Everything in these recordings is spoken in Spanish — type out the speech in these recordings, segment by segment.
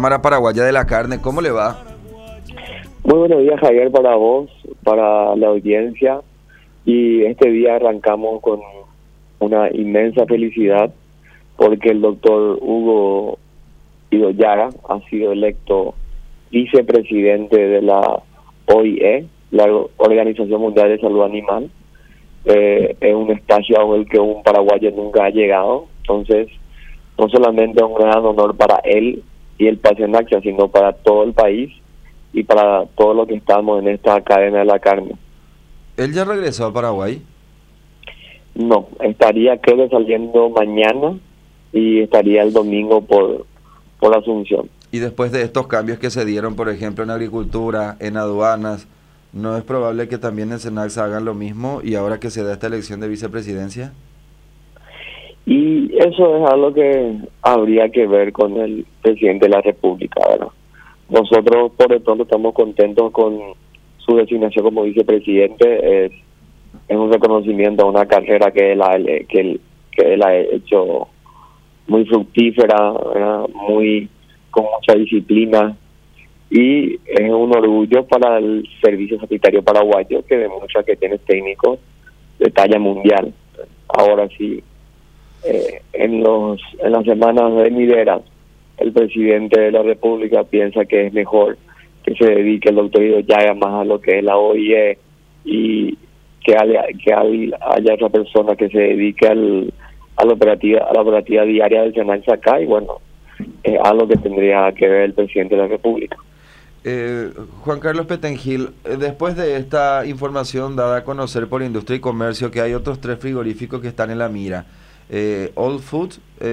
Cámara Paraguaya de la Carne. ¿Cómo le va? Muy buenos días, Javier, para vos, para la audiencia. Y este día arrancamos con una inmensa felicidad porque el doctor Hugo Llaga ha sido electo vicepresidente de la OIE, la Organización Mundial de Salud Animal. Es un espacio al que un paraguayo nunca ha llegado. Entonces, no solamente es un gran honor para él y el Pasenaxa, sino para todo el país y para todos los que estamos en esta cadena de la carne. ¿Él ya regresó a Paraguay? No, estaría creo que saliendo mañana y estaría el domingo por Asunción. Y después de estos cambios que se dieron, por ejemplo, en agricultura, en aduanas, ¿no es probable que también en Senaxa hagan lo mismo y ahora que se da esta elección de vicepresidencia? Y eso es algo que habría que ver con el presidente de la República, ¿verdad? Nosotros, por el pronto, estamos contentos con su designación como vicepresidente. Es un reconocimiento a una carrera que él ha hecho muy fructífera, ¿verdad? Con mucha disciplina, y es un orgullo para el servicio sanitario paraguayo, que demuestra que tiene técnicos de talla mundial. Ahora sí, en las semanas venideras, el presidente de la República piensa que es mejor que se dedique el doctor Llaga más a lo que es la OIE y que haya otra persona que se dedique a la operativa diaria del Senaxa acá, y bueno, es algo que tendría que ver el presidente de la República. Juan Carlos Petengil, después de esta información dada a conocer por Industria y Comercio que hay otros 3 frigoríficos que están en la mira, All Food,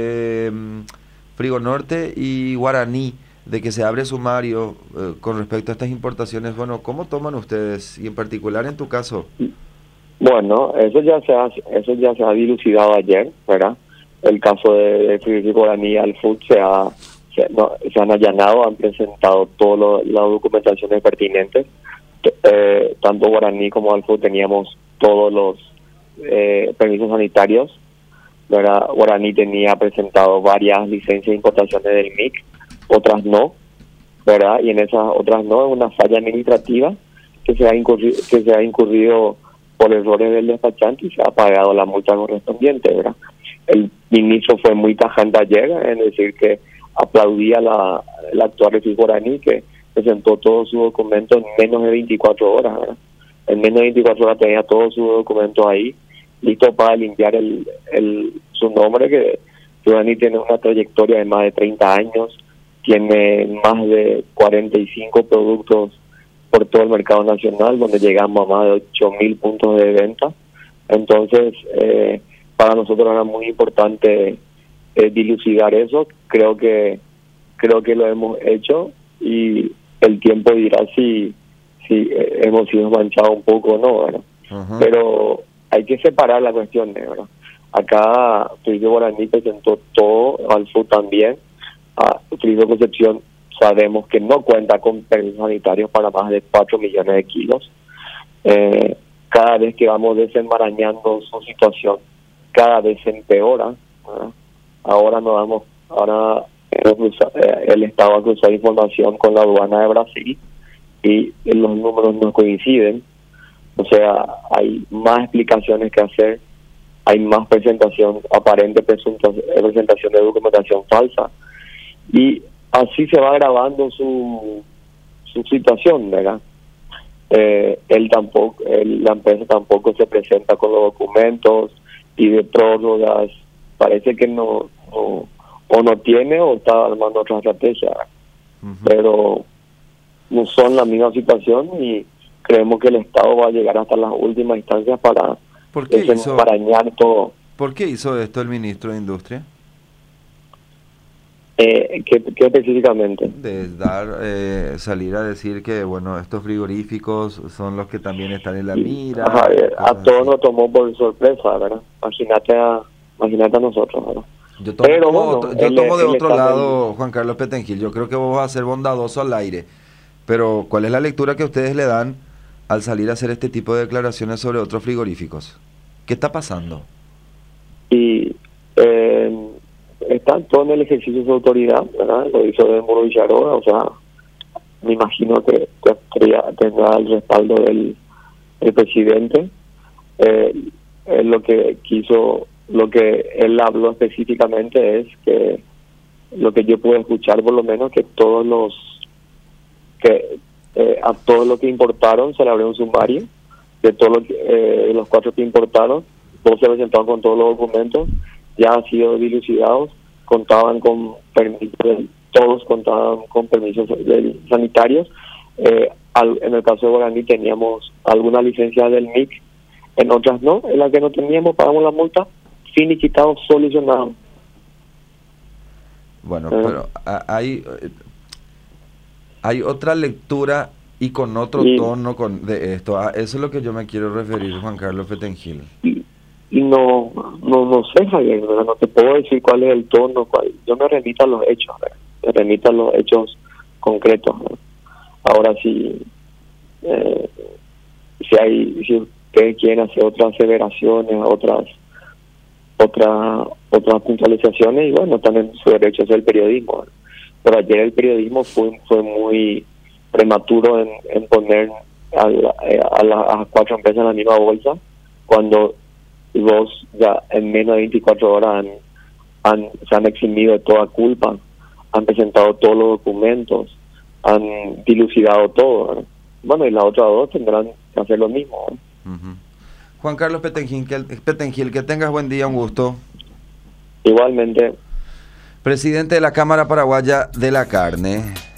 Frigo Norte y Guaraní, de que se abre sumario con respecto a estas importaciones, bueno, ¿cómo toman ustedes? Y en particular en tu caso. Bueno, eso ya se ha dilucidado ayer, ¿verdad? El caso de Frigorífico Guaraní y All Food se han allanado, han presentado todas las documentaciones pertinentes. Tanto Guaraní como All Food teníamos todos los permisos sanitarios, ¿verdad? Guaraní tenía presentado varias licencias de importaciones del MIC, otras no, ¿verdad? Y en esas otras no, es una falla administrativa que se ha incurrido por errores del despachante y se ha pagado la multa correspondiente, ¿verdad? El ministro fue muy tajante ayer en decir que aplaudía el actual Frigorífico Guaraní, que presentó todos sus documentos en menos de 24 horas, ¿verdad? En menos de 24 horas tenía todos sus documentos ahí, listo para limpiar su nombre, que Guaraní tiene una trayectoria de más de 30 años, tiene más de 45 productos por todo el mercado nacional, donde llegamos a más de 8.000 puntos de venta. Entonces, para nosotros era muy importante dilucidar eso. Creo que lo hemos hecho, y el tiempo dirá si hemos sido manchados un poco o no, ¿verdad? Uh-huh. Pero hay que separar las cuestiones, ¿verdad? Acá Frigorífico Guaraní presentó todo, All Food también. Frigorífico Concepción sabemos que no cuenta con permisos sanitarios para más de 4 millones de kilos. Cada vez que vamos desenmarañando su situación, cada vez se empeora, ¿verdad? Ahora el Estado ha cruzado información con la aduana de Brasil y los números no coinciden. O sea, hay más explicaciones que hacer, hay más presentación de documentación falsa, y así se va agravando su situación, ¿verdad? La empresa tampoco se presenta con los documentos, pide prórrogas, parece que no tiene o está armando otra estrategia. Uh-huh. Pero no son la misma situación, y creemos que el Estado va a llegar hasta las últimas instancias para desenmarañar todo. ¿Por qué hizo esto el ministro de Industria? ¿Qué específicamente? De salir a decir que, bueno, estos frigoríficos son los que también están en la mira. A todos nos tomó por sorpresa, ¿verdad? Imagínate a nosotros, ¿verdad? Yo tomo de otro lado, Juan Carlos Petengil. Yo creo que vos vas a ser bondadoso al aire, pero ¿cuál es la lectura que ustedes le dan al salir a hacer este tipo de declaraciones sobre otros frigoríficos? ¿Qué está pasando? Y están todo en el ejercicio de su autoridad, ¿verdad? Lo hizo de Muro Villarroa, o sea, me imagino que tendrá el respaldo del presidente. Lo que quiso, lo que él habló específicamente es que lo que yo pude escuchar, por lo menos, que a todos los que importaron se le abrió un sumario de todos los 4 que importaron. 2 se presentaron con todos los documentos, ya han sido dilucidados, contaban con permisos, todos contaban con permisos sanitarios. En el caso de Guaraní teníamos alguna licencia del MIC, en otras no, en las que no teníamos pagamos la multa, finiquitado, solucionado. Bueno, pero hay otra lectura y con otro tono de esto. Eso es lo que yo me quiero referir, Juan Carlos Petengil. Y no sé, Javier, ¿verdad? No te puedo decir cuál es el tono, yo me remito a los hechos, ¿verdad? Me remito a los hechos concretos, ¿verdad? Ahora si ustedes quieren hacer otras aseveraciones, otras puntualizaciones, y bueno, también su derecho es el periodismo, ¿verdad? Pero ayer el periodismo fue muy prematuro en poner a las 4 empresas en la misma bolsa, cuando 2 ya en menos de 24 horas se han eximido de toda culpa, han presentado todos los documentos, han dilucidado todo, ¿verdad? Bueno, y las otras 2 tendrán que hacer lo mismo, ¿verdad? Uh-huh. Juan Carlos Petengil, que tengas buen día, un gusto. Igualmente. Presidente de la Cámara Paraguaya de la Carne.